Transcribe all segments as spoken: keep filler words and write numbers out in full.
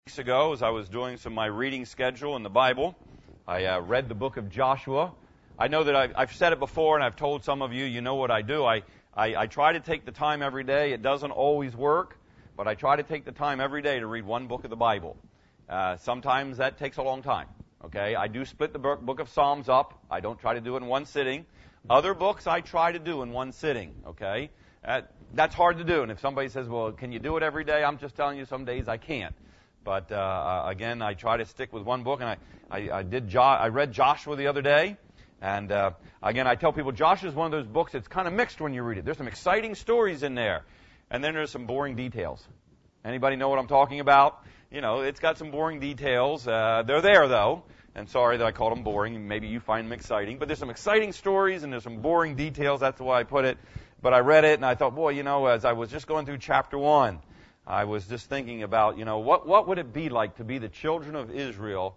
Weeks ago, as I was doing some of my reading schedule in the Bible, I uh, read the book of Joshua. I know that I've, I've said it before, and I've told some of you, you know what I do. I, I, I try to take the time every day. It doesn't always work, but I try to take the time every day to read one book of the Bible. Uh, sometimes that takes a long time. Okay, I do split the book, book of Psalms up. I don't try to do it in one sitting. Other books I try to do in one sitting. Okay, uh, that's hard to do. And if somebody says, "Well, can you do it every day?" I'm just telling you, some days I can't. But uh, again, I try to stick with one book, and I I, I did jo- I read Joshua the other day, and uh, again, I tell people Joshua is one of those books that's kind of mixed when you read it. There's some exciting stories in there, and then there's some boring details. Anybody know what I'm talking about? You know, it's got some boring details. Uh, they're there, though. And sorry that I called them boring. Maybe you find them exciting. But there's some exciting stories and there's some boring details. That's the way I put it. But I read it and I thought, boy, you know, as I was just going through chapter one, I was just thinking about, you know, what, what would it be like to be the children of Israel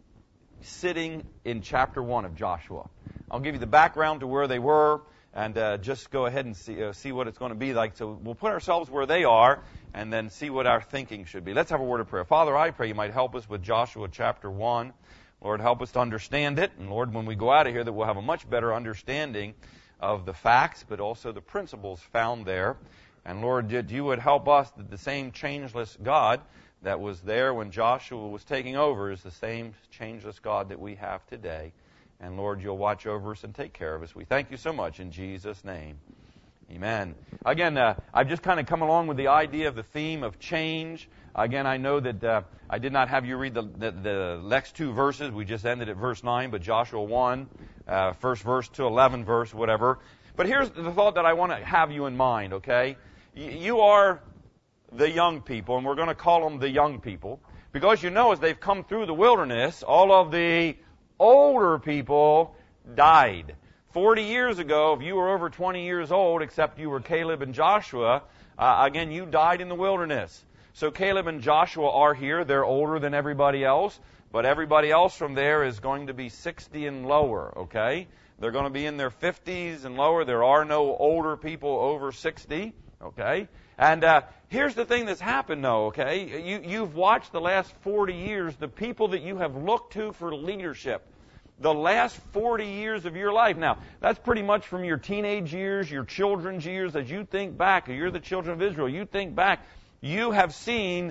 sitting in chapter one of Joshua? I'll give you the background to where they were and uh, just go ahead and see, uh, see what it's going to be like. So we'll put ourselves where they are and then see what our thinking should be. Let's have a word of prayer. Father, I pray you might help us with Joshua chapter one. Lord, help us to understand it. And Lord, when we go out of here, that we'll have a much better understanding of the facts, but also the principles found there. And Lord, that you would help us that the same changeless God that was there when Joshua was taking over is the same changeless God that we have today. And Lord, you'll watch over us and take care of us. We thank you so much in Jesus' name. Amen. Again, uh, I've just kind of come along with the idea of the theme of change. Again, I know that uh, I did not have you read the, the, the next two verses. We just ended at verse nine, but Joshua one, uh, first verse to eleven verse, whatever. But here's the thought that I want to have you in mind, okay? You are the young people, and we're going to call them the young people, because you know as they've come through the wilderness, all of the older people died. Forty years ago, if you were over twenty years old, except you were Caleb and Joshua, uh, again, you died in the wilderness. So Caleb and Joshua are here. They're older than everybody else, but everybody else from there is going to be sixty and lower, okay? They're going to be in their fifties and lower. There are no older people over sixty, okay? And uh, here's the thing that's happened, though, okay? You, you've watched the last forty years, the people that you have looked to for leadership. The last forty years of your life. Now, that's pretty much from your teenage years, your children's years, as you think back, or you're the children of Israel, you think back, you have seen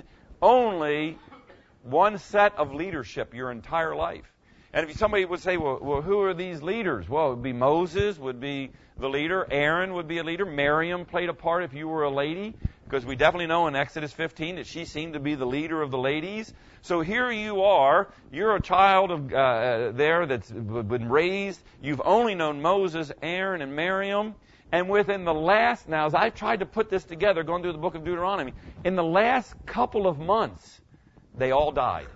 only one set of leadership your entire life. And if somebody would say, well, well, who are these leaders? Well, it would be Moses would be the leader. Aaron would be a leader. Miriam played a part if you were a lady, because we definitely know in Exodus fifteen that she seemed to be the leader of the ladies. So here you are. You're a child of uh, there that's been raised. You've only known Moses, Aaron, and Miriam. And within the last, now as I've tried to put this together, going through the book of Deuteronomy, in the last couple of months, they all died.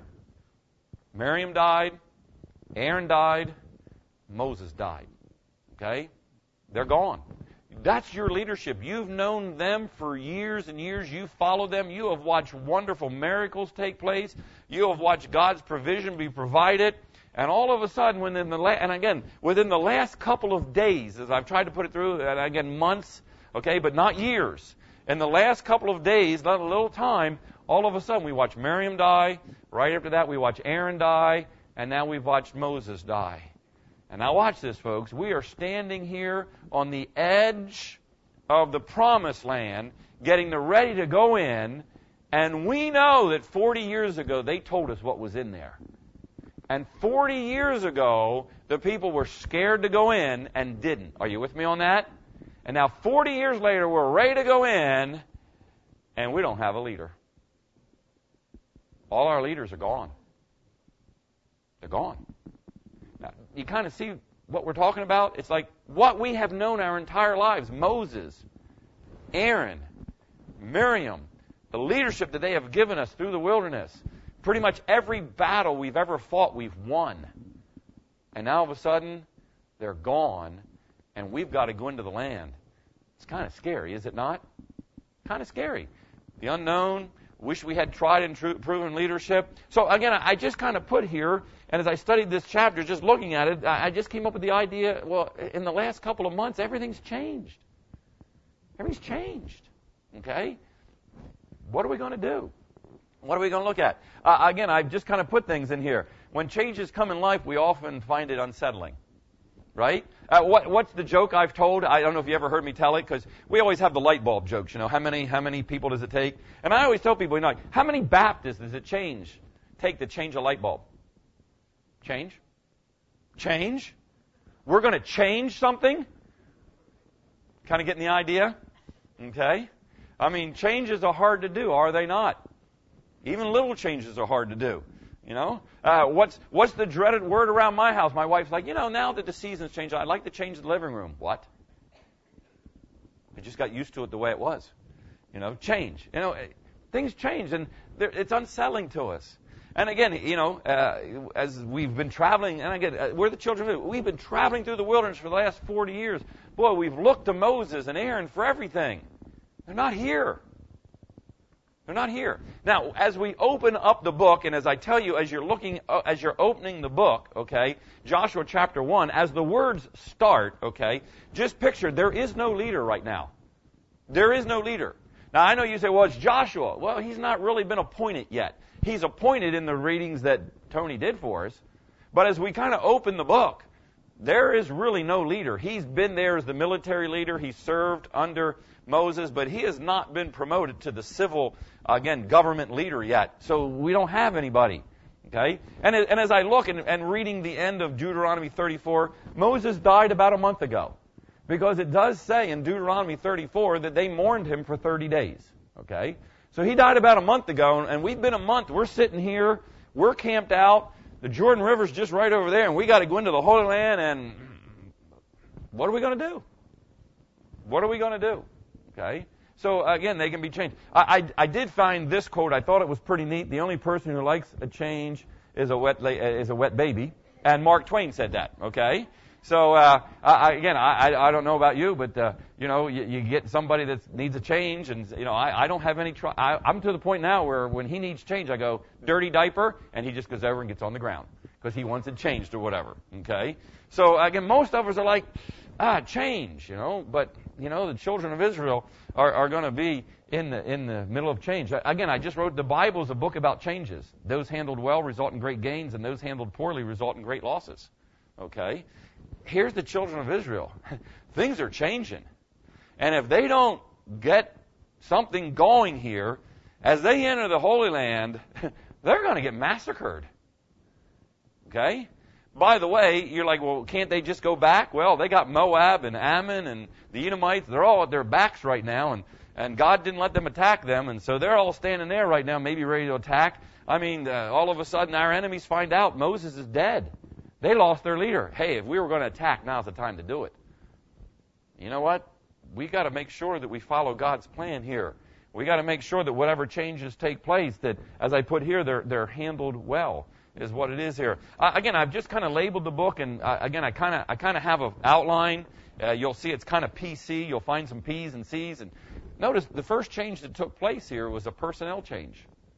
Miriam died. Aaron died. Moses died. Okay? They're gone. That's your leadership. You've known them for years and years. You've followed them. You have watched wonderful miracles take place. You have watched God's provision be provided. And all of a sudden, within the la- and again, within the last couple of days, as I've tried to put it through, and again, months, okay, but not years. In the last couple of days, not a little time, all of a sudden we watch Miriam die. Right after that, we watch Aaron die. And now we've watched Moses die. And now watch this, folks. We are standing here on the edge of the promised land, getting ready to go in, and we know that forty years ago they told us what was in there. And forty years ago, the people were scared to go in and didn't. Are you with me on that? And now forty years later, we're ready to go in, and we don't have a leader. All our leaders are gone. They're gone. Now, you kind of see what we're talking about? It's like what we have known our entire lives. Moses, Aaron, Miriam, the leadership that they have given us through the wilderness. Pretty much every battle we've ever fought, we've won. And now all of a sudden, they're gone, and we've got to go into the land. It's kind of scary, is it not? Kind of scary. The unknown. Wish we had tried and true, proven leadership. So again, I just kind of put here, and as I studied this chapter, just looking at it, I just came up with the idea, well, in the last couple of months, everything's changed. Everything's changed. Okay? What are we going to do? What are we going to look at? Uh, again, I've just kind of put things in here. When changes come in life, we often find it unsettling. Right? Uh, what, what's the joke I've told? I don't know if you ever heard me tell it, because we always have the light bulb jokes. You know, how many how many people does it take? And I always tell people, you know, like, how many Baptists does it change take to change a light bulb? Change? Change? We're going to change something? Kind of getting the idea? Okay? I mean, changes are hard to do, are they not? Even little changes are hard to do. You know, uh, what's what's the dreaded word around my house? My wife's like, you know, now that the seasons change, I'd like to change the living room. What? I just got used to it the way it was. You know, change. You know, things change, and it's unsettling to us. And again, you know, uh, as we've been traveling, and again, uh, we're the children of Israel. We've been traveling through the wilderness for the last forty years. Boy, we've looked to Moses and Aaron for everything. They're not here. They're not here. Now, as we open up the book, and as I tell you, as you're looking, uh, as you're opening the book, okay, Joshua chapter one, as the words start, okay, just picture there is no leader right now. There is no leader. Now, I know you say, well, it's Joshua. Well, he's not really been appointed yet. He's appointed in the readings that Tony did for us. But as we kind of open the book, there is really no leader. He's been there as the military leader. He served under Moses, but he has not been promoted to the civil, again, government leader yet. So we don't have anybody. Okay? And, and as I look and, and reading the end of Deuteronomy thirty-four, Moses died about a month ago. Because it does say in Deuteronomy thirty-four that they mourned him for thirty days. Okay? So he died about a month ago, and we've been a month. We're sitting here. We're camped out. The Jordan River's just right over there, and we got to go into the Holy Land, and what are we going to do? What are we going to do? Okay? So, again, they can be changed. I, I, I did find this quote. I thought it was pretty neat. The only person who likes a change is a wet, is a wet baby. And Mark Twain said that. Okay? So, uh, I, again, I, I don't know about you, but, uh, you know, you, you get somebody that needs a change, and, you know, I, I don't have any tr- I, I'm to the point now where when he needs change, I go, dirty diaper, and he just goes over and gets on the ground because he wants it changed or whatever. Okay? So, again, most of us are like, ah, change, you know, but, you know, the children of Israel are, are going to be in the in the middle of change. Again, I just wrote the Bible is a book about changes. Those handled well result in great gains, and those handled poorly result in great losses. Okay? Here's the children of Israel. Things are changing. And if they don't get something going here, as they enter the Holy Land, they're going to get massacred. Okay? By the way, you're like, well, can't they just go back? Well, they got Moab and Ammon and the Edomites. They're all at their backs right now, and, and God didn't let them attack them, and so they're all standing there right now, maybe ready to attack. I mean, uh, all of a sudden our enemies find out Moses is dead. They lost their leader. Hey, if we were going to attack, now's the time to do it. You know what? We got to make sure that we follow God's plan here. We got to make sure that whatever changes take place, that, as I put here, they're they're handled well, is what it is here. Uh, again, I've just kind of labeled the book, and uh, again, I kind of I kind of have an outline. Uh, you'll see it's kind of P C. You'll find some P's and C's, and notice the first change that took place here was a personnel change.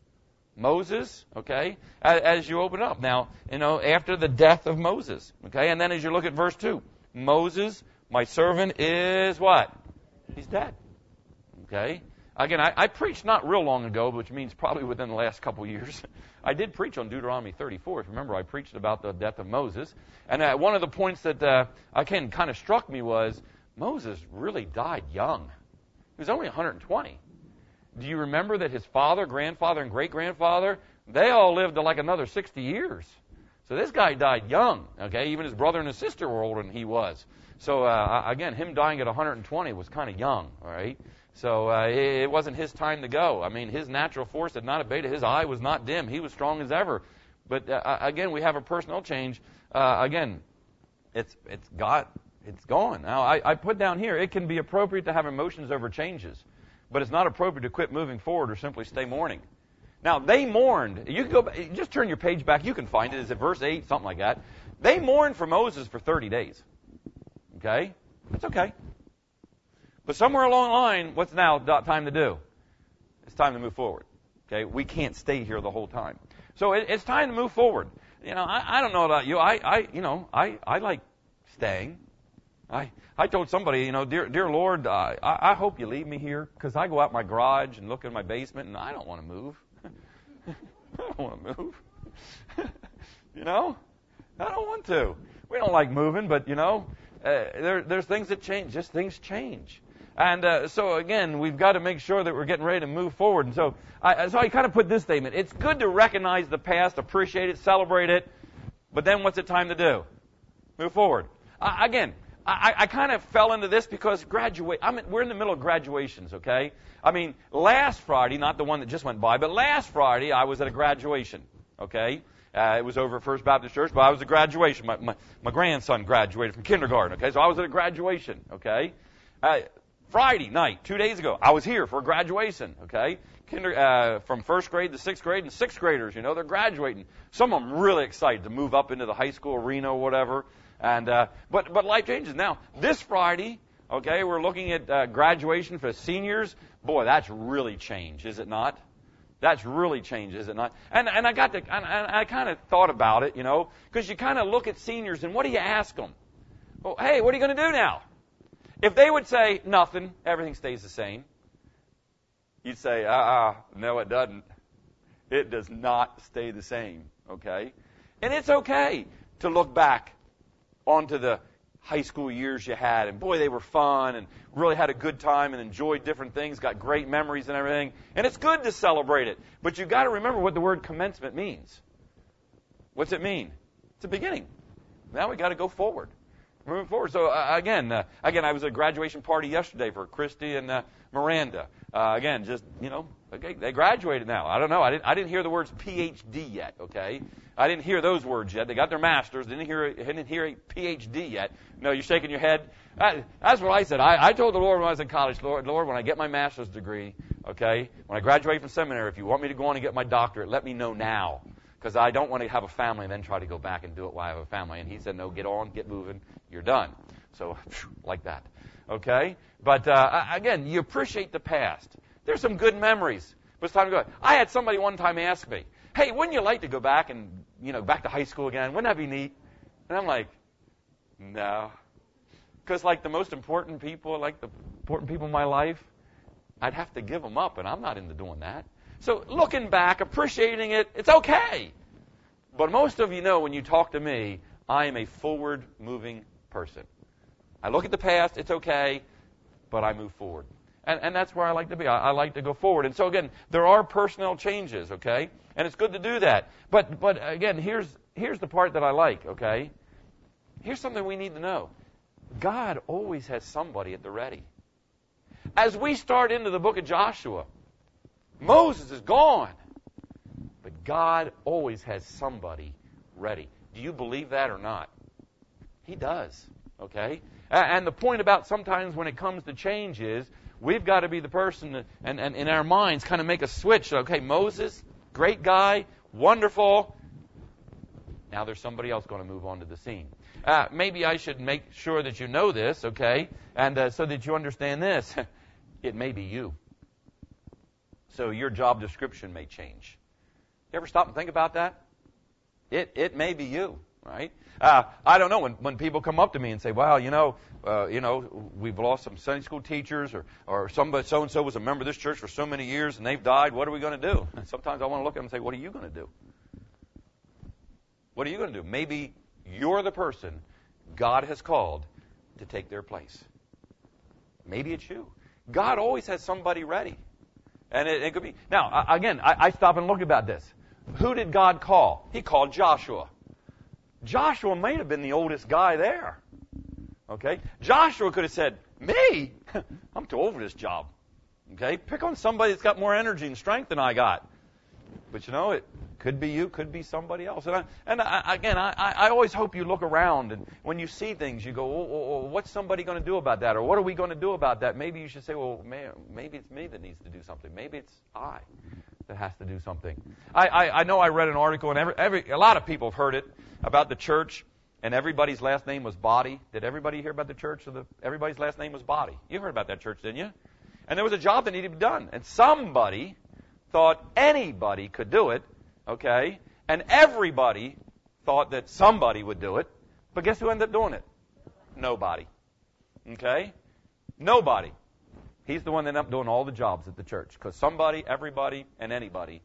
Moses, okay, as you open up. Now, you know, after the death of Moses, okay, and then as you look at verse two, Moses, my servant, is what? He's dead. Okay? Again, I, I preached not real long ago, which means probably within the last couple years. I did preach on Deuteronomy thirty-four. If you remember, I preached about the death of Moses. And uh, one of the points that uh, again kind of struck me was Moses really died young. He was only one hundred twenty. Do you remember that his father, grandfather, and great-grandfather, they all lived to like another sixty years? So this guy died young, okay? Even his brother and his sister were older than he was. So, uh, again, him dying at one hundred twenty was kind of young, all right? So uh, it, it wasn't his time to go. I mean, his natural force had not abated. His eye was not dim. He was strong as ever. But, uh, again, we have a personnel change. Uh, again, it's it's got, it's gone. Now, I, I put down here, it can be appropriate to have emotions over changes. But it's not appropriate to quit moving forward or simply stay mourning. Now, they mourned. You can go back, just turn your page back. You can find it. It's at verse eight, something like that. They mourned for Moses for thirty days. Okay? It's okay. But somewhere along the line, what's now time to do? It's time to move forward. Okay? We can't stay here the whole time. So it, it's time to move forward. You know, I, I don't know about you. I, I you know, I, I like staying. I I told somebody, you know, dear dear Lord, uh, I, I hope you leave me here, because I go out my garage and look in my basement, and I don't want to move. I don't want to move. You know? I don't want to. We don't like moving, but, you know, uh, there, there's things that change. Just things change. And uh, so, again, we've got to make sure that we're getting ready to move forward. And so I, so I kind of put this statement. It's good to recognize the past, appreciate it, celebrate it, but then what's it time to do? Move forward. Uh, again, I, I kind of fell into this because graduate. I mean, we're in the middle of graduations, okay? I mean, last Friday, not the one that just went by, but last Friday I was at a graduation, okay? Uh, it was over at First Baptist Church, but I was at graduation. My, my, my grandson graduated from kindergarten, okay? So I was at a graduation, okay? Uh, Friday night, two days ago, I was here for a graduation, okay? Kinder, uh, from first grade to sixth grade, and sixth graders, you know, they're graduating. Some of them really excited to move up into the high school arena or whatever. And uh, but but life changes. Now, this Friday, okay, we're looking at uh, graduation for seniors. Boy, that's really changed, is it not? That's really changed, is it not? And and I got to, and, and I kind of thought about it, you know, because you kind of look at seniors and what do you ask them? Well, hey, what are you going to do now? If they would say nothing, everything stays the same, you'd say, uh-uh, no, it doesn't. It does not stay the same, okay? And it's okay to look back onto the high school years you had, and boy, they were fun, and really had a good time, and enjoyed different things, got great memories and everything. And it's good to celebrate it, but you've got to remember what the word commencement means. What's it mean? It's a beginning. Now we got to go forward. Moving forward. So uh, again, uh, again, I was at a graduation party yesterday for Christy and uh, Miranda. Uh, again, just you know, okay, they graduated now. I don't know. I didn't. I didn't hear the words P H D yet. Okay, I didn't hear those words yet. They got their masters. Didn't hear. Didn't hear a P H D yet. No, you're shaking your head. I, that's what I said. I, I told the Lord when I was in college, Lord, Lord, when I get my master's degree, okay, when I graduate from seminary, if you want me to go on and get my doctorate, let me know now. Because I don't want to have a family and then try to go back and do it while I have a family. And he said, no, get on, get moving, you're done. So, like that. Okay? But, uh, again, you appreciate the past. There's some good memories. But it's time to go. I had somebody one time ask me, hey, wouldn't you like to go back and, you know, back to high school again? Wouldn't that be neat? And I'm like, no. Because, like, the most important people, like the important people in my life, I'd have to give them up, and I'm not into doing that. So looking back, appreciating it, it's okay. But most of you know when you talk to me, I am a forward-moving person. I look at the past, it's okay, but I move forward. And, and that's where I like to be. I, I like to go forward. And so, again, there are personnel changes, okay? And it's good to do that. But, but again, here's, here's the part that I like, okay? Here's something we need to know. God always has somebody at the ready. As we start into the book of Joshua, Moses is gone. But God always has somebody ready. Do you believe that or not? He does. Okay? And the point about sometimes when it comes to change is we've got to be the person that, and, and in our minds kind of make a switch. Okay, Moses, great guy, wonderful. Now there's somebody else going to move on to the scene. Uh, maybe I should make sure that you know this, okay? And uh, so that you understand this. It may be you. So your job description may change. You ever stop and think about that? It it may be you, right? Uh, I don't know when when people come up to me and say, "Wow, you know, uh, you know, we've lost some Sunday school teachers, or or somebody so and so was a member of this church for so many years and they've died. What are we going to do?" And sometimes I want to look at them and say, "What are you going to do? What are you going to do?" Maybe you're the person God has called to take their place. Maybe it's you. God always has somebody ready. And it, it could be. Now, again, I, I stop and look about this. Who did God call? He called Joshua. Joshua may have been the oldest guy there. Okay? Joshua could have said, me? I'm too old for this job. Okay? Pick on somebody that's got more energy and strength than I got. But you know, it could be you, could be somebody else. And, I, and I, again, I, I always hope you look around, and when you see things, you go, oh, oh, oh, what's somebody going to do about that? Or what are we going to do about that? Maybe you should say, well, maybe it's me that needs to do something. Maybe it's I that has to do something. I, I, I know I read an article, and every, every a lot of people have heard it, about the church, and everybody's last name was Body. Did everybody hear about the church? So the, everybody's last name was Body. You heard about that church, didn't you? And there was a job that needed to be done. And somebody thought anybody could do it, okay? And everybody thought that somebody would do it. But guess who ended up doing it? Nobody. Okay? Nobody. He's the one that ended up doing all the jobs at the church. Because somebody, everybody, and anybody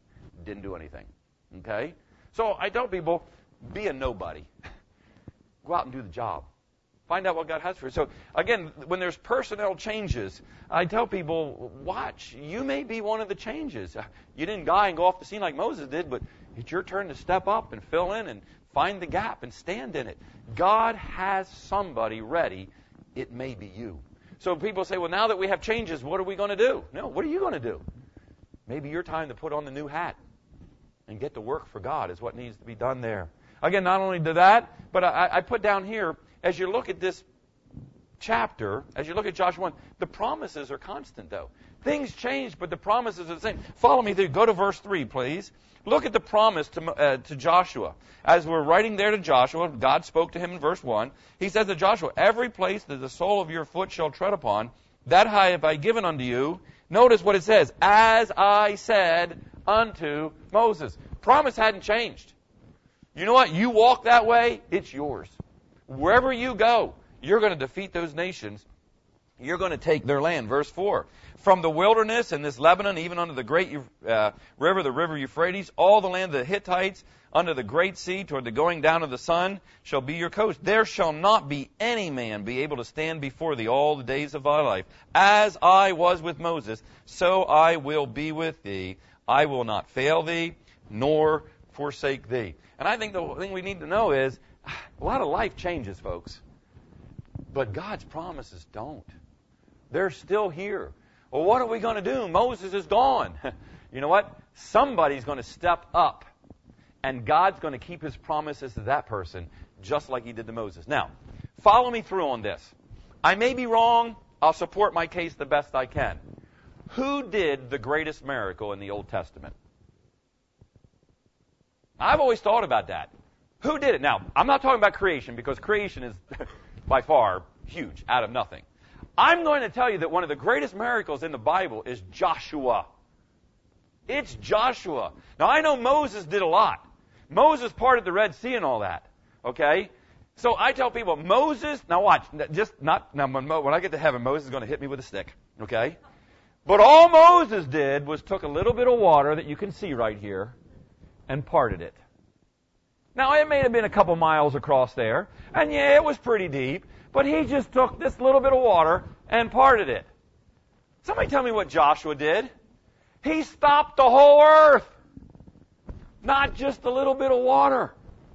didn't do anything. Okay? So I tell people, be a nobody. Go out and do the job. Find out what God has for you. So, again, when there's personnel changes, I tell people, watch. You may be one of the changes. You didn't die and go off the scene like Moses did, but it's your turn to step up and fill in and find the gap and stand in it. God has somebody ready. It may be you. So people say, well, now that we have changes, what are we going to do? No, what are you going to do? Maybe your time to put on the new hat and get to work for God is what needs to be done there. Again, not only do that, but I, I put down here, as you look at this chapter, as you look at Joshua one, the promises are constant, though. Things change, but the promises are the same. Follow me through. Go to verse three, please. Look at the promise to, uh, to Joshua. As we're writing there to Joshua, God spoke to him in verse one. He says to Joshua, every place that the sole of your foot shall tread upon, that high have I given unto you. Notice what it says, as I said unto Moses. Promise hadn't changed. You know what? You walk that way, it's yours. Wherever you go, you're going to defeat those nations. You're going to take their land. Verse four. From the wilderness and this Lebanon, even unto the great uh, river, the river Euphrates, all the land of the Hittites, unto the great sea, toward the going down of the sun, shall be your coast. There shall not be any man be able to stand before thee all the days of thy life. As I was with Moses, so I will be with thee. I will not fail thee, nor forsake thee. And I think the thing we need to know is, a lot of life changes, folks. But God's promises don't. They're still here. Well, what are we going to do? Moses is gone. You know what? Somebody's going to step up. And God's going to keep his promises to that person, just like he did to Moses. Now, follow me through on this. I may be wrong. I'll support my case the best I can. Who did the greatest miracle in the Old Testament? I've always thought about that. Who did it? Now, I'm not talking about creation, because creation is by far huge, out of nothing. I'm going to tell you that one of the greatest miracles in the Bible is Joshua. It's Joshua. Now, I know Moses did a lot. Moses parted the Red Sea and all that. Okay? So I tell people, Moses, now watch, just not, now when I get to heaven, Moses is going to hit me with a stick. Okay? But all Moses did was took a little bit of water that you can see right here and parted it. Now, it may have been a couple miles across there, and yeah, it was pretty deep, but he just took this little bit of water and parted it. Somebody tell me what Joshua did. He stopped the whole earth, not just a little bit of water.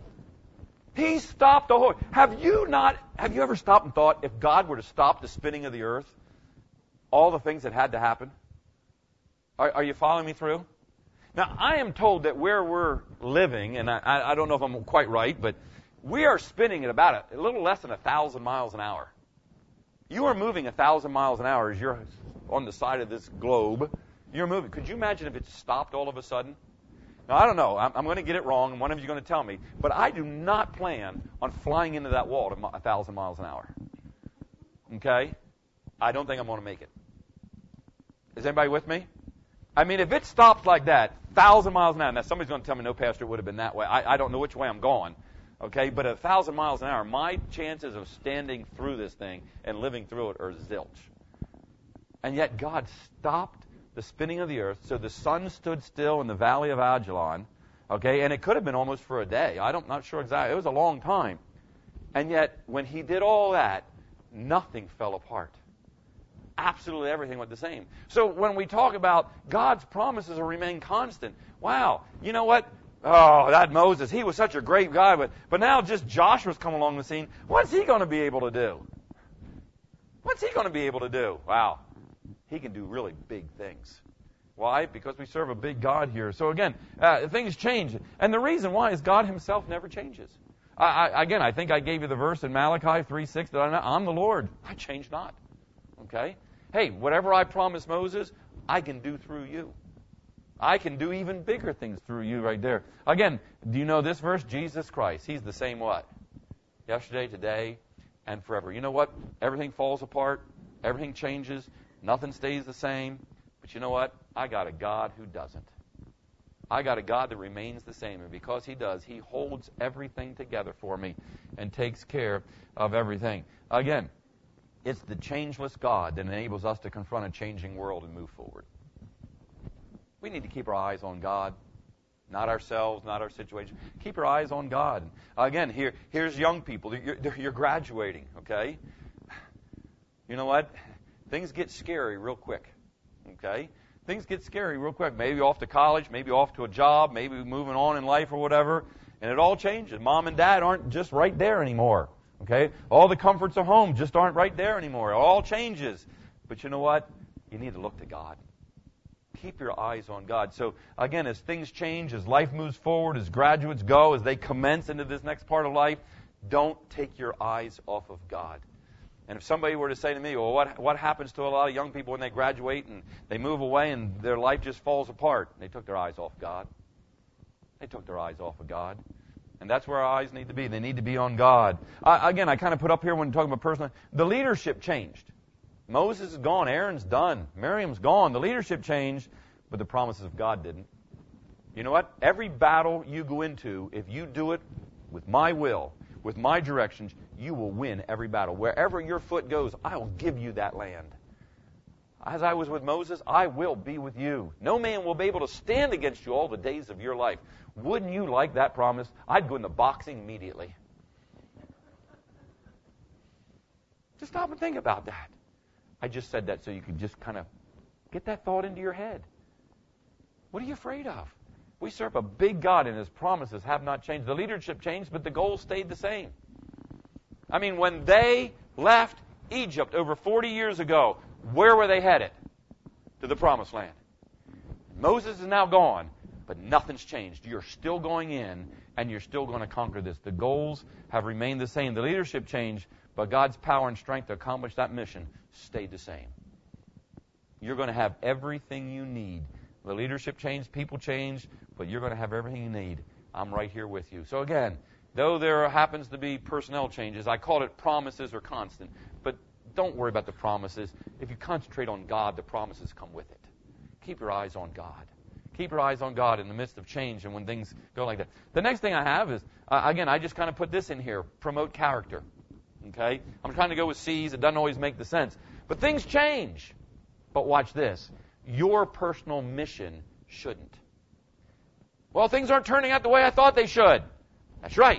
He stopped the whole. Have you not? Have you ever stopped and thought, if God were to stop the spinning of the earth, all the things that had to happen? Are, are you following me through? Now, I am told that where we're living, and I, I don't know if I'm quite right, but we are spinning at about a, a little less than a thousand miles an hour. You are moving a thousand miles an hour as you're on the side of this globe. You're moving. Could you imagine if it stopped all of a sudden? Now, I don't know. I'm, I'm going to get it wrong, and one of you is going to tell me. But I do not plan on flying into that wall at a thousand miles an hour. Okay? I don't think I'm going to make it. Is anybody with me? I mean, if it stops like that, thousand miles an hour, now somebody's going to tell me, no, Pastor, it would have been that way. I, I don't know which way I'm going. Okay? But at a thousand miles an hour, my chances of standing through this thing and living through it are zilch. And yet God stopped the spinning of the earth, so the sun stood still in the valley of Ajalon. Okay? And it could have been almost for a day. I don't, not sure exactly. It was a long time. And yet, when he did all that, nothing fell apart. Absolutely everything went the same. So when we talk about God's promises will remain constant, wow, you know what? Oh, that Moses, he was such a great guy, but, but now just Joshua's come along the scene. What's he going to be able to do? What's he going to be able to do? Wow, he can do really big things. Why? Because we serve a big God here. So again, uh, things change. And the reason why is God himself never changes. I, I, again, I think I gave you the verse in Malachi three six that I'm, I'm the Lord. I change not. Okay? Hey, whatever I promised Moses, I can do through you. I can do even bigger things through you right there. Again, do you know this verse? Jesus Christ. He's the same what? Yesterday, today, and forever. You know what? Everything falls apart. Everything changes. Nothing stays the same. But you know what? I got a God who doesn't. I got a God that remains the same. And because he does, he holds everything together for me and takes care of everything. Again, it's the changeless God that enables us to confront a changing world and move forward. We need to keep our eyes on God. Not ourselves, not our situation. Keep your eyes on God. Again, here, here's young people. You're, you're graduating, okay? You know what? Things get scary real quick, okay? Things get scary real quick. Maybe off to college, maybe off to a job, maybe moving on in life or whatever, and it all changes. Mom and Dad aren't just right there anymore, okay? All the comforts of home just aren't right there anymore. It all changes. But you know what? You need to look to God. Keep your eyes on God. So, again, as things change, as life moves forward, as graduates go, as they commence into this next part of life, don't take your eyes off of God. And if somebody were to say to me, well, what what happens to a lot of young people when they graduate and they move away and their life just falls apart? They took their eyes off God. They took their eyes off of God. And that's where our eyes need to be. They need to be on God. I, again, I kind of put up here when talking about personal, the leadership changed. Moses is gone. Aaron's done. Miriam's gone. The leadership changed, but the promises of God didn't. You know what? Every battle you go into, if you do it with my will, with my directions, you will win every battle. Wherever your foot goes, I will give you that land. As I was with Moses, I will be with you. No man will be able to stand against you all the days of your life. Wouldn't you like that promise? I'd go into boxing immediately. Just stop and think about that. I just said that so you could just kind of get that thought into your head. What are you afraid of? We serve a big God, and His promises have not changed. The leadership changed, but the goals stayed the same. I mean, when they left Egypt over forty years ago, where were they headed? To the promised land. Moses is now gone, but nothing's changed. You're still going in, and you're still going to conquer this. The goals have remained the same. The leadership changed, but God's power and strength to accomplish that mission stayed the same. You're going to have everything you need. The leadership changed, people changed, but you're going to have everything you need. I'm right here with you. So again, though there happens to be personnel changes, I call it promises or constant. But don't worry about the promises. If you concentrate on God, the promises come with it. Keep your eyes on God. Keep your eyes on God in the midst of change and when things go like that. The next thing I have is, uh, again, I just kind of put this in here, promote character. Okay? I'm trying to go with C's. It doesn't always make the sense. But things change. But watch this. Your personal mission shouldn't. Well, things aren't turning out the way I thought they should. That's right.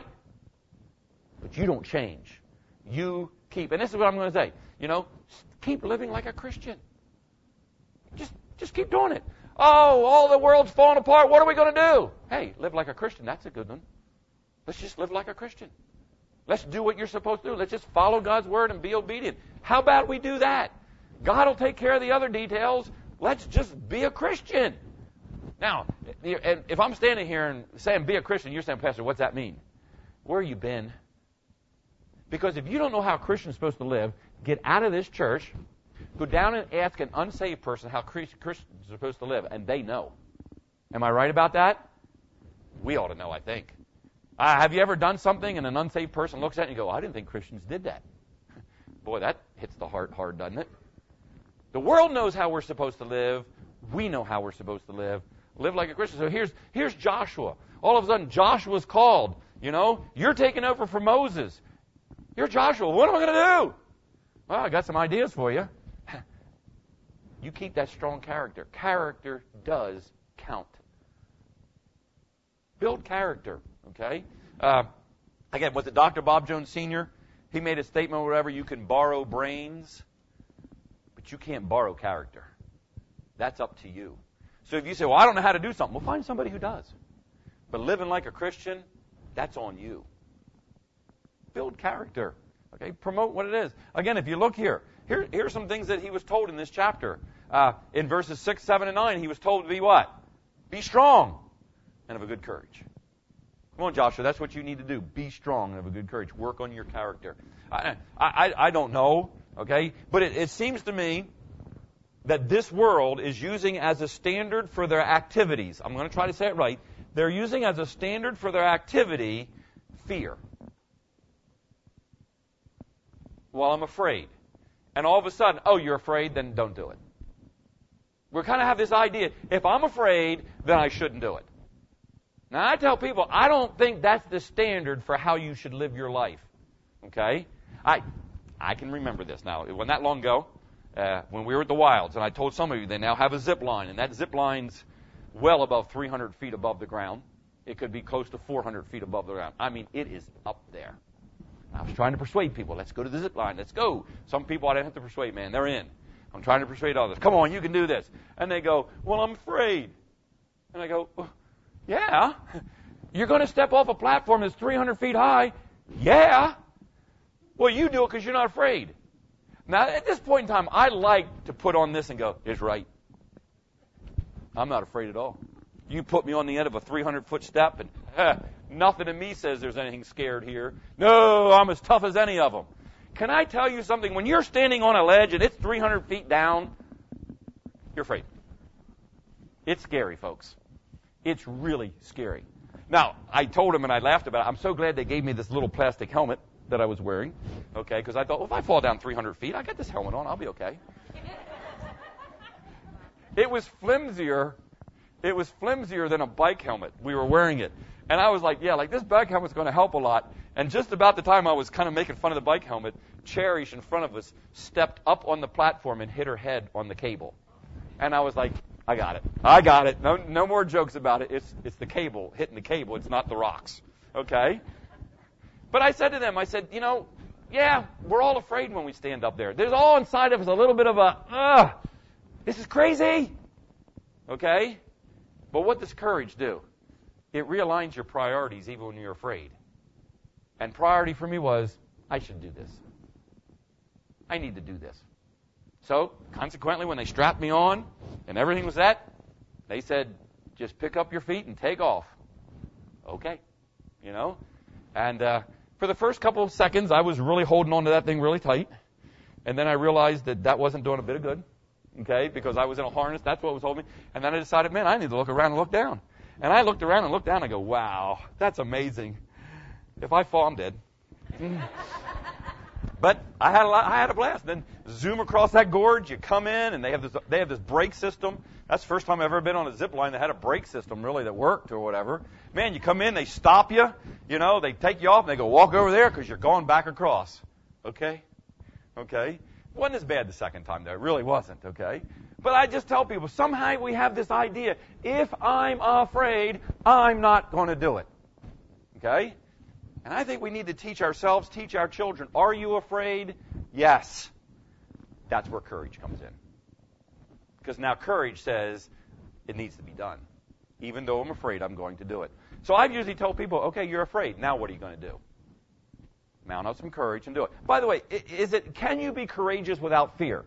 But you don't change. You keep, and this is what I'm going to say, you know, keep living like a Christian. Just, just keep doing it. Oh, all the world's falling apart. What are we going to do? Hey, live like a Christian. That's a good one. Let's just live like a Christian. Let's do what you're supposed to do. Let's just follow God's word and be obedient. How about we do that? God will take care of the other details. Let's just be a Christian. Now, if I'm standing here and saying be a Christian, you're saying, Pastor, what's that mean? Where have you been? Because if you don't know how a Christian is supposed to live, get out of this church, go down and ask an unsaved person how Christians are supposed to live, and they know. Am I right about that? We ought to know, I think. Uh, have you ever done something and an unsaved person looks at it and you go, I didn't think Christians did that. Boy, that hits the heart hard, doesn't it? The world knows how we're supposed to live. We know how we're supposed to live. Live like a Christian. So here's here's Joshua. All of a sudden, Joshua's called. You know, you're taking over for Moses. You're Joshua. What am I going to do? Well, I got some ideas for you. You keep that strong character. Character does count. Build character, okay? Uh, again, was it Doctor Bob Jones Senior? He made a statement or whatever, you can borrow brains, but you can't borrow character. That's up to you. So if you say, well, I don't know how to do something, well, find somebody who does. But living like a Christian, that's on you. Build character. Okay, promote what it is. Again, if you look here, here here's some things that he was told in this chapter. Uh, in verses six, seven, and nine, he was told to be what? Be strong and of a good courage. Come on, Joshua, that's what you need to do. Be strong and of a good courage. Work on your character. I I, I don't know, okay, but it, it seems to me that this world is using as a standard for their activities. I'm going to try to say it right. They're using as a standard for their activity fear. Well, I'm afraid. And all of a sudden, oh, you're afraid, then don't do it. We kind of have this idea, if I'm afraid, then I shouldn't do it. Now, I tell people, I don't think that's the standard for how you should live your life. Okay? I I can remember this now. It wasn't that long ago uh, when we were at the Wilds, and I told some of you they now have a zip line, and that zip line's well above three hundred feet above the ground. It could be close to four hundred feet above the ground. I mean, it is up there. I was trying to persuade people, let's go to the zip line, let's go. Some people I didn't have to persuade, man, they're in. I'm trying to persuade others, come on, you can do this. And they go, well, I'm afraid. And I go, well, yeah, you're going to step off a platform that's three hundred feet high? Yeah. Well, you do it because you're not afraid. Now, at this point in time, I like to put on this and go, it's right. I'm not afraid at all. You put me on the end of a three hundred foot step, and eh, nothing in me says there's anything scared here. No, I'm as tough as any of them. Can I tell you something? When you're standing on a ledge and it's three hundred feet down, you're afraid. It's scary, folks. It's really scary. Now, I told him and I laughed about it. I'm so glad they gave me this little plastic helmet that I was wearing, okay, because I thought, well, if I fall down three hundred feet, I got this helmet on, I'll be okay. It was flimsier. It was flimsier than a bike helmet. We were wearing it. And I was like, yeah, like this bike helmet's going to help a lot. And just about the time I was kind of making fun of the bike helmet, Cherish in front of us stepped up on the platform and hit her head on the cable. And I was like, I got it. I got it. No, no more jokes about it. It's, it's the cable hitting the cable. It's not the rocks. Okay? But I said to them, I said, you know, yeah, we're all afraid when we stand up there. There's all inside of us a little bit of a, ugh, this is crazy. Okay? But what does courage do? It realigns your priorities even when you're afraid. And priority for me was, I should do this. I need to do this. So, consequently, when they strapped me on and everything was set, they said, just pick up your feet and take off. Okay. You know? And uh, for the first couple of seconds, I was really holding on to that thing really tight. And then I realized that that wasn't doing a bit of good. Okay, because I was in a harness, that's what was holding me. And then I decided, man, I need to look around and look down. And I looked around and looked down and I go, wow, that's amazing. If I fall, I'm dead. But I had a lot, I had a blast. Then zoom across that gorge, you come in, and they have this they have this brake system. That's the first time I've ever been on a zip line that had a brake system really that worked or whatever. Man, you come in, they stop you, you know, they take you off and they go walk over there because you're going back across. Okay? Okay? It wasn't as bad the second time, though. It really wasn't, okay? But I just tell people, somehow we have this idea, if I'm afraid, I'm not going to do it. Okay? And I think we need to teach ourselves, teach our children, are you afraid? Yes. That's where courage comes in. Because now courage says it needs to be done. Even though I'm afraid, I'm going to do it. So I've usually told people, okay, you're afraid. Now what are you going to do? Mount up some courage and do it. By the way, is it? Can you be courageous without fear?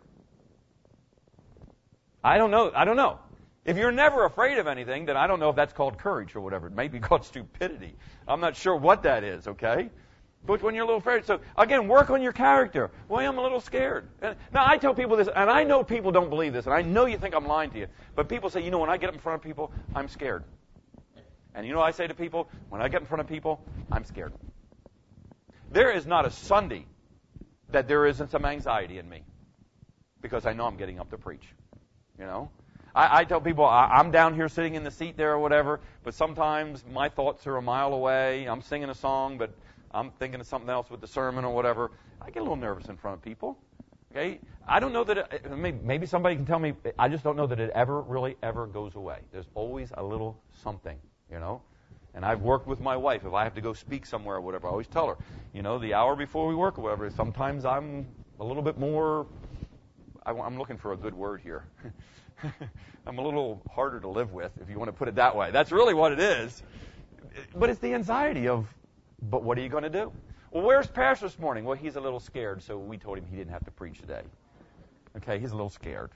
I don't know. I don't know. If you're never afraid of anything, then I don't know if that's called courage or whatever. It may be called stupidity. I'm not sure what that is, okay? But when you're a little afraid, so again, work on your character. Well, I'm a little scared. And now, I tell people this, and I know people don't believe this, and I know you think I'm lying to you, but people say, you know, when I get up in front of people, I'm scared. And you know what I say to people? When I get in front of people, I'm scared. There is not a Sunday that there isn't some anxiety in me because I know I'm getting up to preach. You know, I, I tell people I, I'm down here sitting in the seat there or whatever, but sometimes my thoughts are a mile away. I'm singing a song, but I'm thinking of something else with the sermon or whatever. I get a little nervous in front of people. Okay, I don't know that it, maybe somebody can tell me. I just don't know that it ever really ever goes away. There's always a little something. You know. And I've worked with my wife. If I have to go speak somewhere or whatever, I always tell her, you know, the hour before we work or whatever, sometimes I'm a little bit more, I'm looking for a good word here. I'm a little harder to live with, if you want to put it that way. That's really what it is. But it's the anxiety of, but what are you going to do? Well, where's Pastor this morning? Well, he's a little scared, so we told him he didn't have to preach today. Okay, he's a little scared.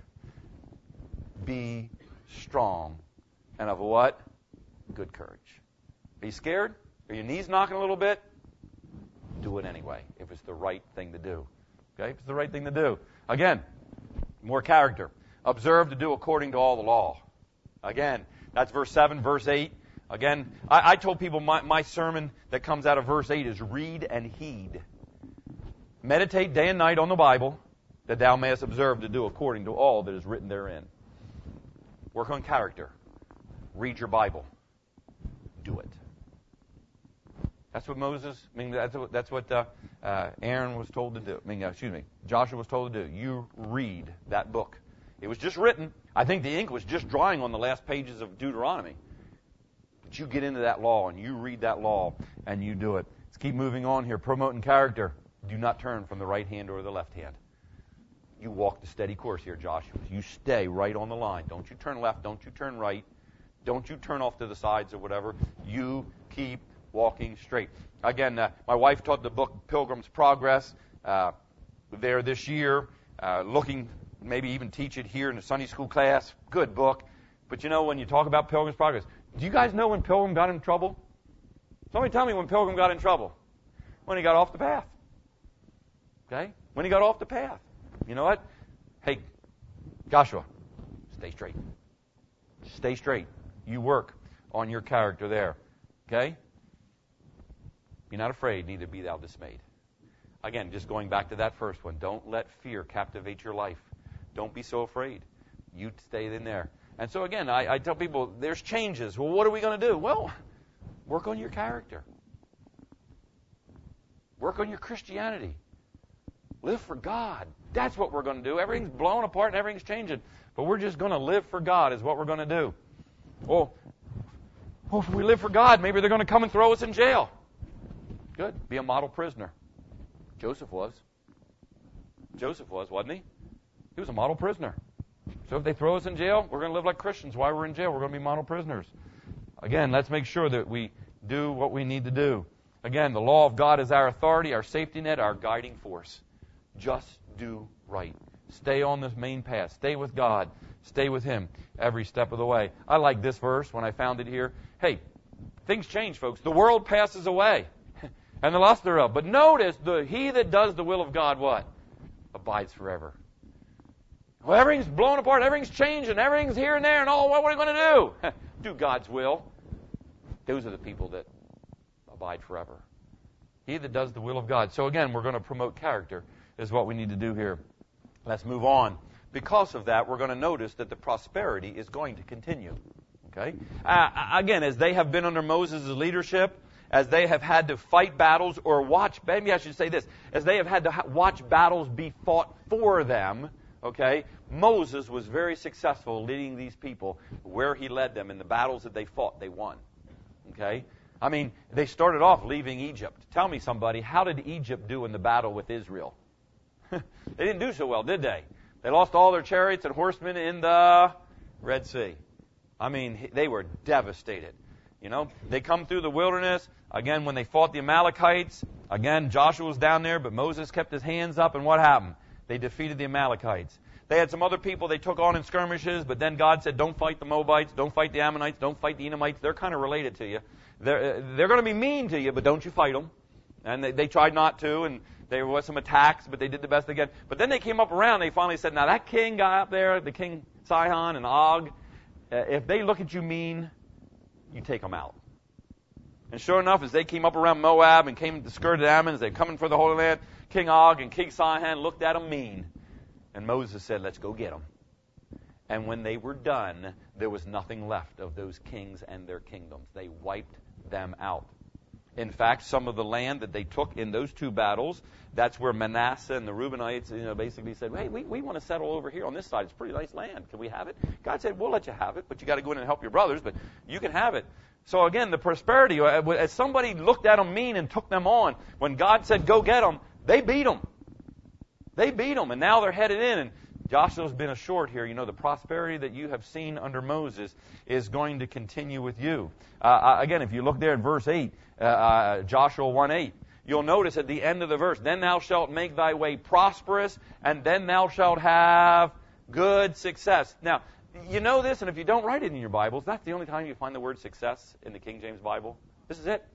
Be strong and of what? Good courage. Are you scared? Are your knees knocking a little bit? Do it anyway, if it's the right thing to do. Okay? If it's the right thing to do. Again, more character. Observe to do according to all the law. Again, that's verse seven, verse eight. Again, I, I told people my, my sermon that comes out of verse eight is read and heed. Meditate day and night on the Bible, that thou mayest observe to do according to all that is written therein. Work on character. Read your Bible. Do it. That's what Moses, I mean, that's what, that's what uh, uh, Aaron was told to do. I mean, uh, excuse me, Joshua was told to do. You read that book It was just written. I think the ink was just drying on the last pages of Deuteronomy. But you get into that law and you read that law and you do it. Let's keep moving on here. Promoting character. Do not turn from the right hand or the left hand. You walk the steady course here, Joshua. You stay right on the line. Don't you turn left. Don't you turn right. Don't you turn off to the sides or whatever. You keep walking straight. Again, uh, my wife taught the book Pilgrim's Progress uh, there this year, uh, looking, maybe even teach it here in the Sunday school class. Good book. But you know, when you talk about Pilgrim's Progress, do you guys know when Pilgrim got in trouble? Somebody tell me when Pilgrim got in trouble. When he got off the path. Okay? When he got off the path. You know what? Hey, Joshua, stay straight. Stay straight. You work on your character there. Okay? Be not afraid, neither be thou dismayed. Again, just going back to that first one. Don't let fear captivate your life. Don't be so afraid. You stay in there. And so again, I, I tell people, there's changes. Well, what are we going to do? Well, work on your character. Work on your Christianity. Live for God. That's what we're going to do. Everything's blown apart and everything's changing. But we're just going to live for God is what we're going to do. Well, well, if we live for God, maybe they're going to come and throw us in jail. Good. Be a model prisoner. Joseph was. Joseph was, wasn't he? He was a model prisoner. So if they throw us in jail, we're going to live like Christians. While we're in jail, we're going to be model prisoners. Again, let's make sure that we do what we need to do. Again, the law of God is our authority, our safety net, our guiding force. Just do right. Stay on this main path. Stay with God. Stay with Him every step of the way. I like this verse when I found it here. Hey, things change, folks. The world passes away, and the lust thereof. But notice, the he that does the will of God, what? Abides forever. Well, everything's blown apart. Everything's changing. Everything's here and there and all. What are we going to do? Do God's will. Those are the people that abide forever. He that does the will of God. So again, we're going to promote character is what we need to do here. Let's move on. Because of that, we're going to notice that the prosperity is going to continue. Okay? Uh, again, as they have been under Moses' leadership, as they have had to fight battles or watch, maybe I should say this, as they have had to ha- watch battles be fought for them, okay, Moses was very successful leading these people where he led them in the battles that they fought, they won. Okay? I mean, they started off leaving Egypt. Tell me, somebody, how did Egypt do in the battle with Israel? They didn't do so well, did they? They lost all their chariots and horsemen in the Red Sea. I mean, they were devastated. You know, they come through the wilderness. Again, when they fought the Amalekites, again, Joshua was down there, but Moses kept his hands up, and what happened? They defeated the Amalekites. They had some other people they took on in skirmishes, but then God said, don't fight the Moabites, don't fight the Ammonites, don't fight the Edomites. They're kind of related to you. They're, they're going to be mean to you, but don't you fight them. And they, they tried not to, and there was some attacks, but they did the best they could. But then they came up around, they finally said, now that king guy up there, the king Sihon and Og, uh, if they look at you mean, you take them out. And sure enough, as they came up around Moab and came to the skirt of Ammon, as they're coming for the Holy Land, King Og and King Sihon looked at them mean. And Moses said, let's go get them. And when they were done, there was nothing left of those kings and their kingdoms. They wiped them out. In fact, some of the land that they took in those two battles, that's where Manasseh and the Reubenites, you know, basically said, hey, we, we want to settle over here on this side. It's pretty nice land. Can we have it? God said, we'll let you have it, but you got to go in and help your brothers, but you can have it. So again, the prosperity, as somebody looked at them mean and took them on, when God said, go get them, they beat them. They beat them, and now they're headed in, and Joshua's been assured here, you know, the prosperity that you have seen under Moses is going to continue with you. Uh, again, if you look there at verse eight, uh, uh, Joshua one eight, you'll notice at the end of the verse, then thou shalt make thy way prosperous, and then thou shalt have good success. Now, you know this, and if you don't write it in your Bibles, that's the only time you find the word success in the King James Bible. This is it.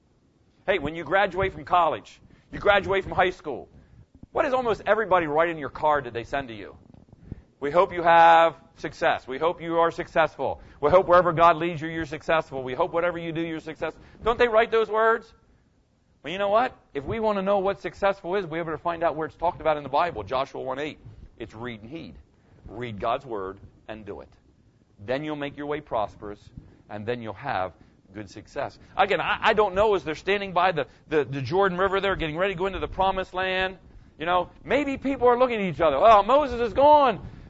Hey, when you graduate from college, you graduate from high school, what does almost everybody write in your card that they send to you? We hope you have success. We hope you are successful. We hope wherever God leads you, you're successful. We hope whatever you do, you're successful. Don't they write those words? Well, you know what? If we want to know what successful is, we're able to find out where it's talked about in the Bible. Joshua one eight. It's read and heed. Read God's Word and do it. Then you'll make your way prosperous, and then you'll have good success. Again, I, I don't know as they're standing by the, the, the Jordan River there, getting ready to go into the Promised Land. You know, maybe people are looking at each other. Oh, Moses is gone.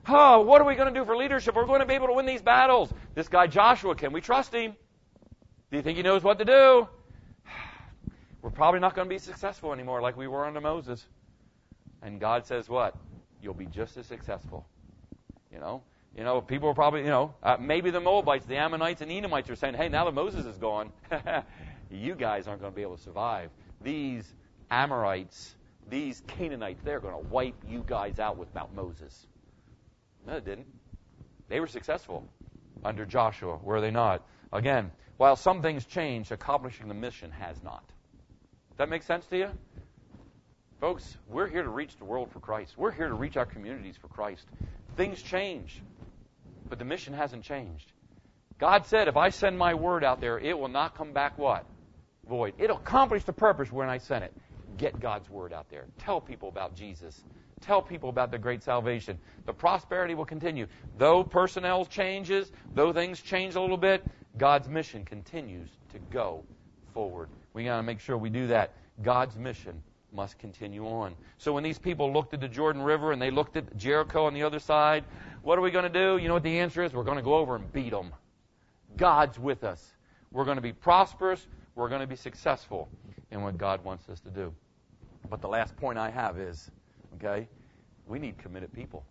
Oh, what are we going to do for leadership? We're going to be able to win these battles. This guy Joshua, can we trust him? Do you think he knows what to do? We're probably not going to be successful anymore like we were under Moses. And God says what? You'll be just as successful. You know? You know, people are probably, you know, uh, maybe the Moabites, the Ammonites, and Edomites are saying, hey, now that Moses is gone, you guys aren't going to be able to survive. These Amorites, these Canaanites, they're going to wipe you guys out with Mount Moses. No, it didn't. They were successful under Joshua, were they not? Again, while some things changed, accomplishing the mission has not. Does that make sense to you? Folks, we're here to reach the world for Christ. We're here to reach our communities for Christ. Things change, but the mission hasn't changed. God said, if I send my word out there, it will not come back what? Void. It'll accomplish the purpose when I send it. Get God's word out there. Tell people about Jesus. Tell people about the great salvation. The prosperity will continue. Though personnel changes, though things change a little bit, God's mission continues to go forward. We got to make sure we do that. God's mission must continue on. So when these people looked at the Jordan River and they looked at Jericho on the other side, what are we going to do? You know what the answer is? We're going to go over and beat them. God's with us. We're going to be prosperous. We're going to be successful in what God wants us to do. But the last point I have is, okay, we need committed people.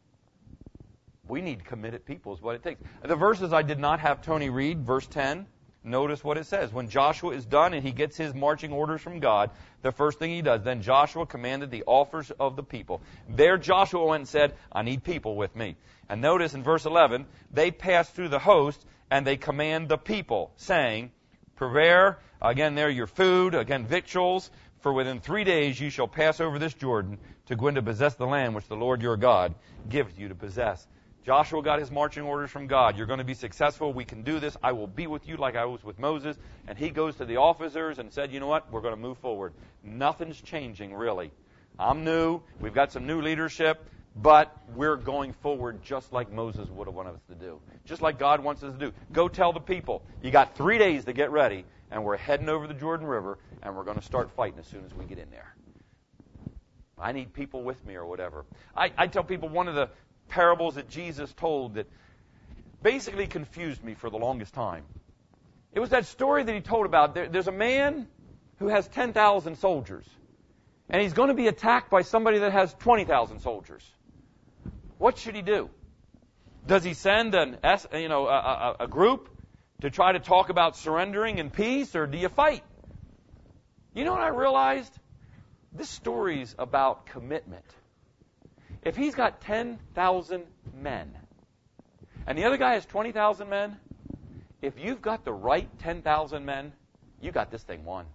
We need committed people is what it takes. The verses I did not have Tony read, verse ten, notice what it says. When Joshua is done and he gets his marching orders from God, the first thing he does, then Joshua commanded the offers of the people. There Joshua went and said, I need people with me. And notice in verse eleven, they pass through the host and they command the people, saying, prepare, again there your food, again victuals, for within three days you shall pass over this Jordan to go in to possess the land which the Lord your God gives you to possess. Joshua got his marching orders from God. You're going to be successful. We can do this. I will be with you like I was with Moses. And he goes to the officers and said, you know what? We're going to move forward. Nothing's changing, really. I'm new. We've got some new leadership. But we're going forward just like Moses would have wanted us to do. Just like God wants us to do. Go tell the people. You got three days to get ready. And we're heading over the Jordan River. And we're going to start fighting as soon as we get in there. I need people with me or whatever. I, I tell people one of the parables that Jesus told that basically confused me for the longest time. It was that story that he told about there, there's a man who has ten thousand soldiers, and he's going to be attacked by somebody that has twenty thousand soldiers. What should he do? Does he send an you know a, a, a group to try to talk about surrendering and peace, or do you fight? You know what I realized? This story's about commitment. If he's got ten thousand men, and the other guy has twenty thousand men, if you've got the right ten thousand men, you got this thing won.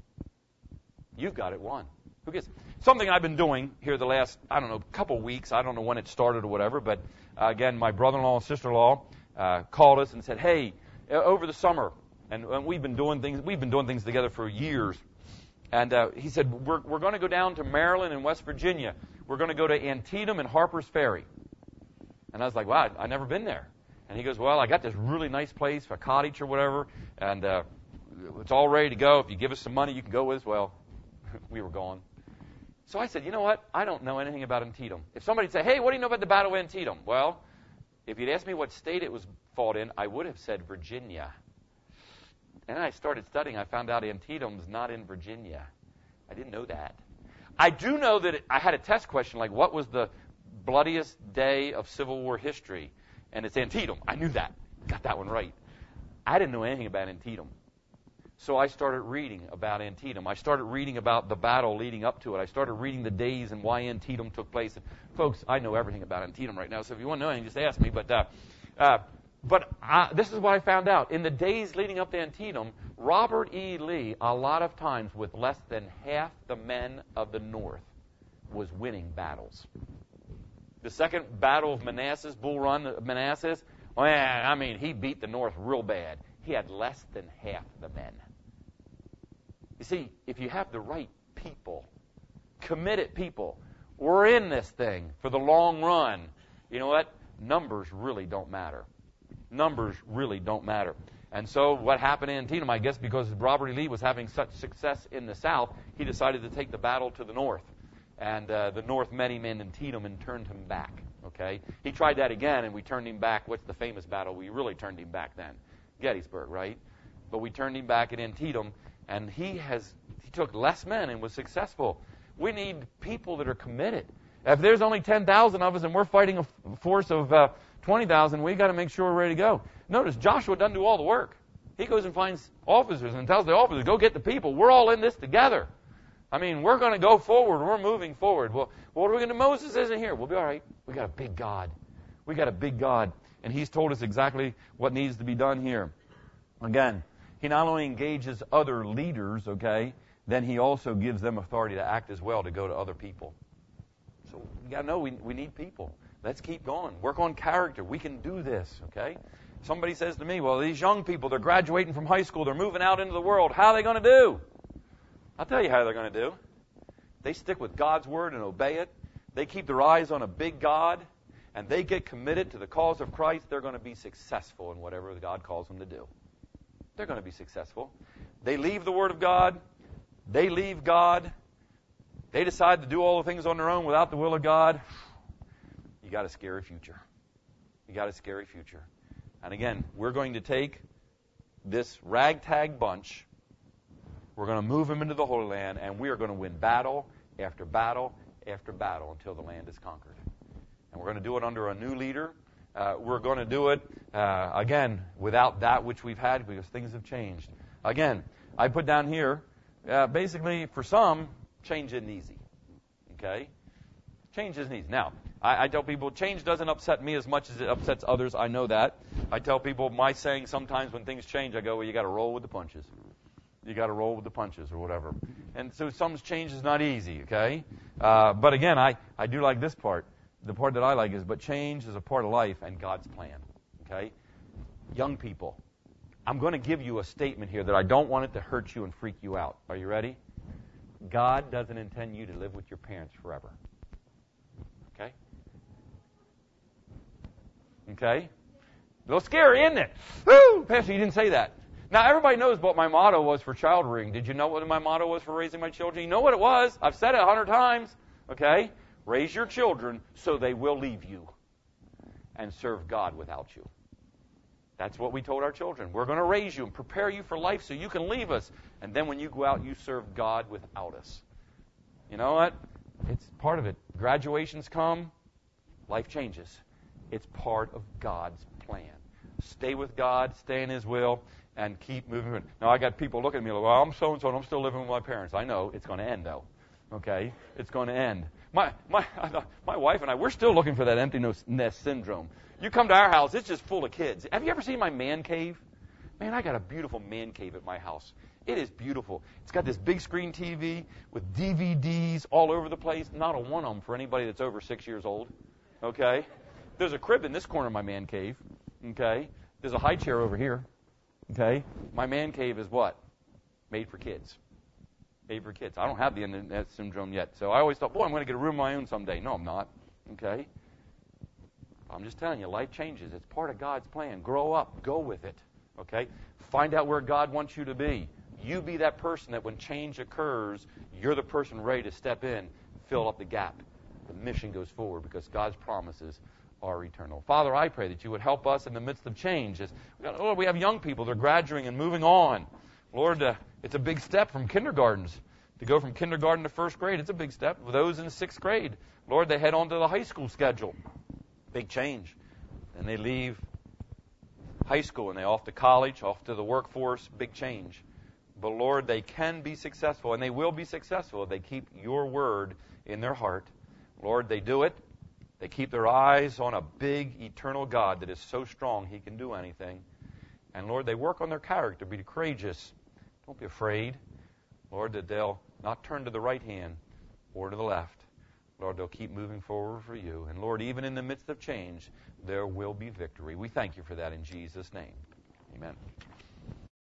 You've got it won. Who gets something I've been doing here the last, I don't know, couple weeks. I don't know when it started or whatever, but uh, again, my brother-in-law and sister-in-law uh, called us and said, hey, uh, over the summer, and, and we've been doing things, we've been doing things together for years. And uh, he said, we're, we're going to go down to Maryland and West Virginia. We're going to go to Antietam and Harper's Ferry. And I was like, wow, I've never been there. And he goes, well, I got this really nice place, a cottage or whatever, and uh, it's all ready to go. If you give us some money, you can go with us. Well, we were gone. So I said, you know what? I don't know anything about Antietam. If somebody'd say, hey, what do you know about the Battle of Antietam? Well, if you'd asked me what state it was fought in, I would have said Virginia. And then I started studying. I found out Antietam's not in Virginia. I didn't know that. I do know that it, I had a test question, like what was the bloodiest day of Civil War history? And it's Antietam. I knew that. Got that one right. I didn't know anything about Antietam. So I started reading about Antietam. I started reading about the battle leading up to it. I started reading the days and why Antietam took place. And folks, I know everything about Antietam right now, so if you want to know anything, just ask me. But uh, uh, But I, this is what I found out. In the days leading up to Antietam, Robert E. Lee, a lot of times with less than half the men of the North, was winning battles. The second battle of Manassas, Bull Run, Manassas, well, I mean, he beat the North real bad. He had less than half the men. You see, if you have the right people, committed people, we're in this thing for the long run. You know what? Numbers really don't matter. Numbers really don't matter. And so what happened in Antietam, I guess because Robert E. Lee was having such success in the South, he decided to take the battle to the North. And uh, the North met him in Antietam and turned him back. okay? He tried that again, and we turned him back. What's the famous battle? We really turned him back then. Gettysburg, right? But we turned him back at Antietam, and he has he took less men and was successful. We need people that are committed. If there's only ten thousand of us and we're fighting a force of uh, twenty thousand, we got to make sure we're ready to go. Notice, Joshua doesn't do all the work. He goes and finds officers and tells the officers, go get the people. We're all in this together. I mean, we're going to go forward. We're moving forward. Well, what are we going to do? Moses isn't here. We'll be all right. We got a big God. We got a big God. And he's told us exactly what needs to be done here. Again, he not only engages other leaders, okay, then he also gives them authority to act as well, to go to other people. So you got to know we, we need people. Let's keep going. Work on character. We can do this, okay? Somebody says to me, well, these young people, they're graduating from high school. They're moving out into the world. How are they going to do? I'll tell you how they're going to do. They stick with God's word and obey it. They keep their eyes on a big God, and they get committed to the cause of Christ. They're going to be successful in whatever God calls them to do. They're going to be successful. They leave the word of God. They leave God. They decide to do all the things on their own without the will of God. You got a scary future. You got a scary future. And again, we're going to take this ragtag bunch, we're going to move them into the Holy Land, and we are going to win battle after battle after battle until the land is conquered. And we're going to do it under a new leader. Uh, we're going to do it, uh, again, without that which we've had, because things have changed. Again, I put down here, uh, basically, for some, change isn't easy. Okay? Change isn't easy. Now, I, I tell people, change doesn't upset me as much as it upsets others. I know that. I tell people, my saying sometimes when things change, I go, well, you got to roll with the punches. You got to roll with the punches or whatever. And so some change is not easy, okay? Uh, but again, I, I do like this part. The part that I like is, but change is a part of life and God's plan, okay? Young people, I'm going to give you a statement here that I don't want it to hurt you and freak you out. Are you ready? God doesn't intend you to live with your parents forever. Okay? Okay? A little scary, isn't it? Woo! Pastor, you didn't say that. Now, everybody knows what my motto was for child rearing. Did you know what my motto was for raising my children? You know what it was. I've said it a hundred times. Okay? Raise your children so they will leave you and serve God without you. That's what we told our children. We're going to raise you and prepare you for life so you can leave us. And then when you go out, you serve God without us. You know what? It's part of it. Graduations come. Life changes. It's part of God's plan. Stay with God. Stay in His will. And keep moving on. Now, I got people looking at me like, well, I'm so-and-so and I'm still living with my parents. I know. It's going to end, though. Okay? It's going to end. My my my wife and I, we're still looking for that empty nest syndrome. You come to our house, it's just full of kids. Have you ever seen my man cave? Man, I got a beautiful man cave at my house. It is beautiful. It's got this big screen T V with D V Ds all over the place. Not a one of them for anybody that's over six years old. Okay? There's a crib in this corner of my man cave. Okay? There's a high chair over here. Okay? My man cave is what? Made for kids. Made for kids. I don't have the internet syndrome yet. So I always thought, boy, I'm going to get a room of my own someday. No, I'm not. Okay? I'm just telling you, life changes. It's part of God's plan. Grow up. Go with it. Okay? Find out where God wants you to be. You be that person that when change occurs, you're the person ready to step in, fill up the gap. The mission goes forward because God's promises are eternal. Father, I pray that you would help us in the midst of change. As, Lord, we have young people. They're graduating and moving on. Lord, uh, it's a big step from kindergartens. To go from kindergarten to first grade, it's a big step. For those in sixth grade, Lord, they head on to the high school schedule. Big change. And they leave high school and they off to college, off to the workforce. Big change. But Lord, they can be successful, and they will be successful if they keep your word in their heart. Lord, they do it. They keep their eyes on a big, eternal God that is so strong He can do anything. And Lord, they work on their character, be courageous. Don't be afraid. Lord, that they'll not turn to the right hand or to the left. Lord, they'll keep moving forward for you. And Lord, even in the midst of change, there will be victory. We thank you for that in Jesus' name. Amen.